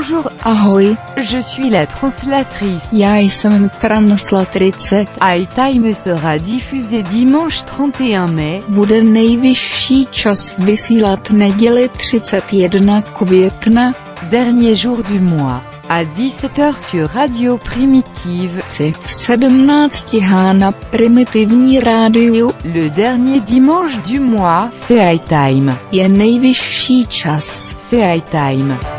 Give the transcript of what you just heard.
Bonjour. Ahoj, Je suis la translatrice. já jsem translatrice. iTime sera diffusé dimanche 31 mai. Bude nejvyšší čas vysílat neděli 31 května. Dernier jour du mois. À 17h sur Radio Primitive. V 17h na Primitivní rádiu. Le dernier dimanche du mois, c'est iTime. Je nejvyšší čas. C'est iTime.